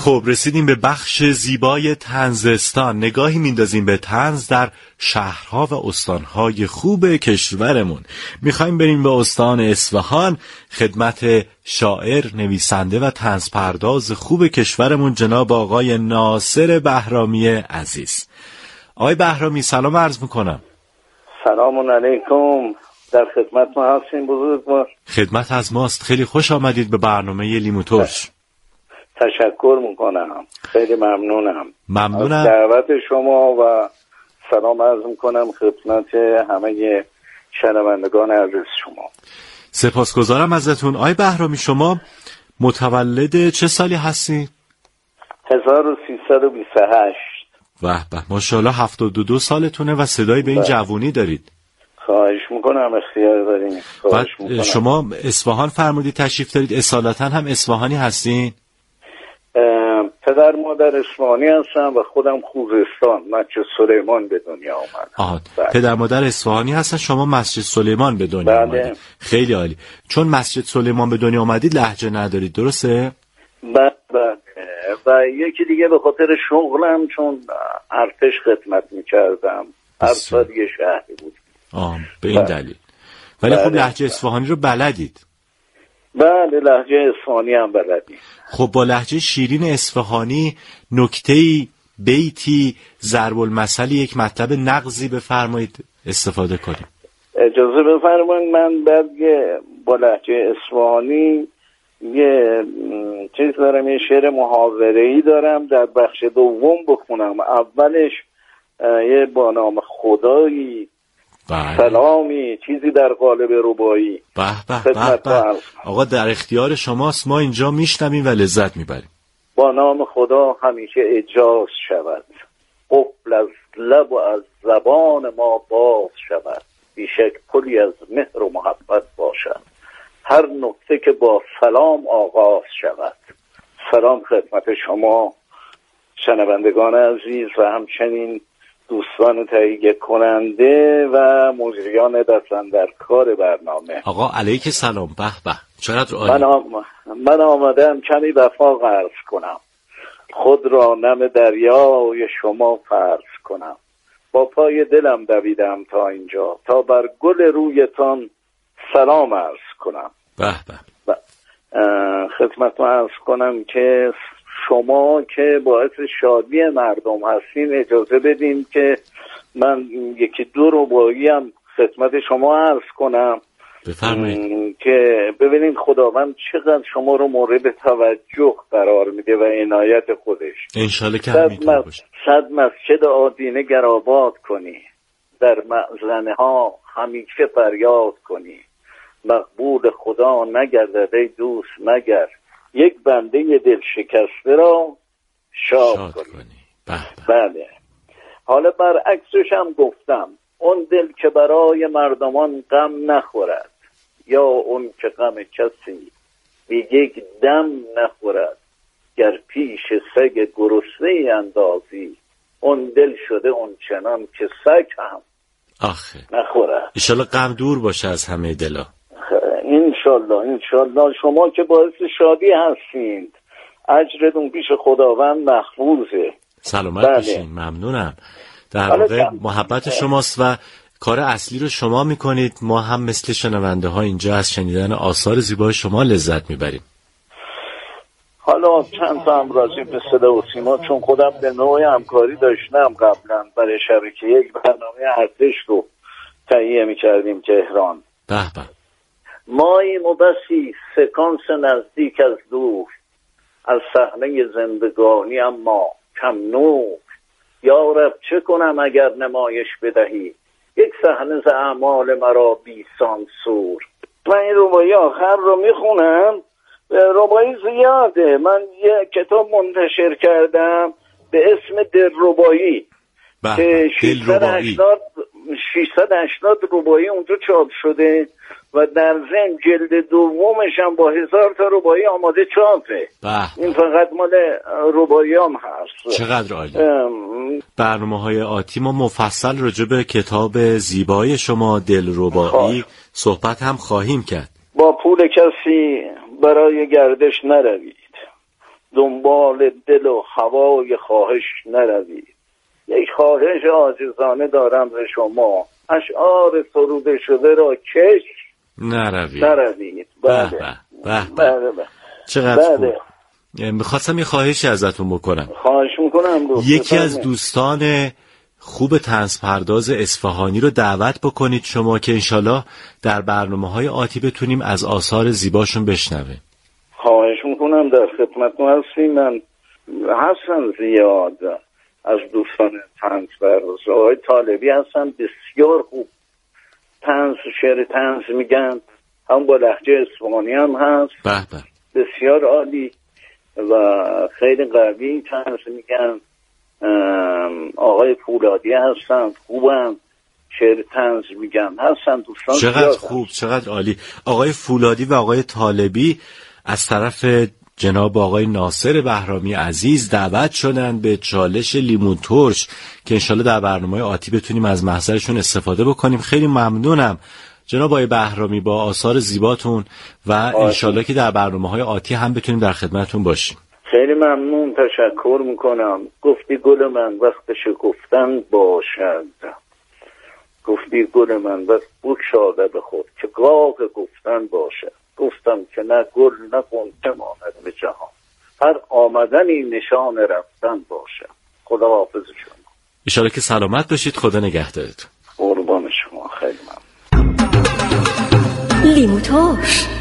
خب رسیدیم به بخش زیبای طنزستان. نگاهی میندازیم به طنز در شهرها و استانهای خوب کشورمون. میخوایم بریم به استان اصفهان خدمت شاعر، نویسنده و طنز پرداز خوب کشورمون جناب آقای ناصر بهرامی عزیز. آقای بهرامی سلام عرض میکنم. سلام علیکم، در خدمت ما هستیم بزرگوار. خدمت از ماست. خیلی خوش آمدید به برنامه لیمو ترش. تشکر میکنم، خیلی ممنونم از دعوت شما و سلام عرض میکنم خدمت همه شنوندگان عزیز شما. سپاسگزارم ازتون. آقای بهرامی شما متولد چه سالی هستی؟ 1328. به ماشاءالله 72 سالتونه و صدایی به این جوونی دارید. خواهش میکنم، اختیار دارین. شما اصفهان فرمودید تشریف دارید، اصالتا هم اصفهانی هستین؟ پدر مادر اصفهانی هستم و خودم خوزستان مسجد سلیمان به دنیا آمدم. پدر مادر اصفهانی هستن، شما مسجد سلیمان به دنیا آمدید. خیلی عالی. چون مسجد سلیمان به دنیا آمدید لهجه ندارید، درسته؟ بله. و یکی دیگه به خاطر شغلم، چون ارتش خدمت میکردم، هر سال یه شهری بود. به این دلیل. ولی خب لهجه اصفهانی رو بلدید؟ بله، لهجه اصفهانی هم بلدی. خب با لهجه شیرین اصفهانی نکته‌ای، بیتی، ضرب المثل، یک مطلب نغزی بفرمایید استفاده کنیم. اجازه بفرمایید من بعد با لهجه اصفهانی یه چیز دارم، یه شعر محاوره‌ای دارم در بخش دوم بخونم. اولش یه با نام خدایی سلامی، چیزی در قالب ربایی. به آقا در اختیار شماست، ما اینجا میشنویم و لذت میبریم. با نام خدا همیشه اجاز شود، قفل از لب و از زبان ما باز شود، بیشک پلی از مهر و محبت باشد، هر نکته که با سلام آغاز شود. سلام خدمت شما شنوندگان عزیز و همچنین دوستان تهیه کننده و مجریان دستن در کار برنامه. آقا علیک سلام. به چقدر عالی. من آمدم کمی وفا عرض کنم، خود را نم دریای شما فرض کنم، با پای دلم دویدم تا اینجا تا بر گل رویتان سلام عرض کنم. به خدمتتون عرض کنم که شما که باعث شادی مردم هستین، اجازه بدین که من یکی دو رباعی هم خدمت شما عرض کنم. بفرمایید. که ببینید خداوند چقدر شما رو مورد توجه قرار میده و عنایت خودش. انشالله که همینطور باشه. 100 مسجد آدینه گرآباد کنی، در معزنه ها همیشه فریاد کنی، مقبول خدا نگردد ای دوست مگر، یک بنده دل شکسته را شاد کنی. بله. حالا برعکسش هم گفتم، اون دل که برای مردمان غم نخورد، یا اون که غم کسی به یک دم نخورد، گر پیش سگ گرسنه اندازی، اون دل شده اون چنان که سگ هم نخورد. انشالله غم دور باشه از همه دلا. انشالله شما که باعث شادی هستید، اجرتون پیش خداوند محفوظه. سلامت باشین. ممنونم. در واقع محبت شماست و کار اصلی رو شما میکنید، ما هم مثل شنونده ها اینجا از شنیدن آثار زیبای شما لذت میبریم. حالا چند تا هم راجع به صدا و سیما، چون خودم به نوعی همکاری داشتم قبلا برای شبکه یک برنامه ارتش رو تهیه میکردیم تهران. به ماییم و بسی سکانس نزدیک از دور، از صحنه زندگانی اما کم نور، یا رب چه کنم اگر نمایش بدهی، یک صحنه ز اعمال مرا بی سانسور. من این رباعی آخر رو میخونم، رباعی زیاده، من یه کتاب منتشر کردم به اسم دلربایی که 680 رباعی اونجا چاپ شده و در ضمن جلد دومش هم با 1000 تا رباعی آماده چاپه. این فقط مال رباعیام هست. چقدر عالی. برنامه‌های آتی ما مفصل راجع به کتاب زیبای شما دلربایی صحبت هم خواهیم کرد. با پول کسی برای گردش نروید، دنبال دل و هوای خواهش نروید. یک خواهش عاجزانه دارم ز شما، اشعار سروده شده را کش نروید. بله. چقدر خوب. میخواستم یه خواهشی ازتون بکنم. خواهش میکنم. یکی از دوستان خوب طنز پرداز اصفهانی رو دعوت بکنید شما که انشالله در برنامه‌های آتی بتونیم از آثار زیباشون بشنویم. خواهش میکنم، در خدمتتون هستیم. من هستم زیاد از دوستان طنز پرداز. آقای طالبی هستن بسیار خوب شعر طنز میگن، هم با لهجه اصفهانی هم هست. بسیار عالی و خیلی قوی طنز میگن. آقای فولادی هستن، خوبن، شعر طنز میگن، هستن دوستان. چقدر خوب، چقدر عالی. آقای فولادی و آقای طالبی از طرف جناب آقای ناصر بهرامی عزیز دعوت شدن به چالش لیمون ترش که انشالله در برنامه آتی بتونیم از محضرشون استفاده بکنیم. خیلی ممنونم جناب آقای بهرامی با آثار زیباتون و انشالله که در برنامه‌های آتی هم بتونیم در خدمتتون باشیم. خیلی ممنون، تشکر میکنم. گفتی گل من وقت شکفتن باشد، گفتی گل من وقت بگشاده به خود که گاه گفتن باشد. گفتم که نه گل نه غنچه ماند به جهان، هر آمدنی نشان رفتن باشد. خدا حافظ شما. انشالله که سلامت باشید. خدا نگهدارتون. قربان شما. خیلی ممنون. لیمو ترش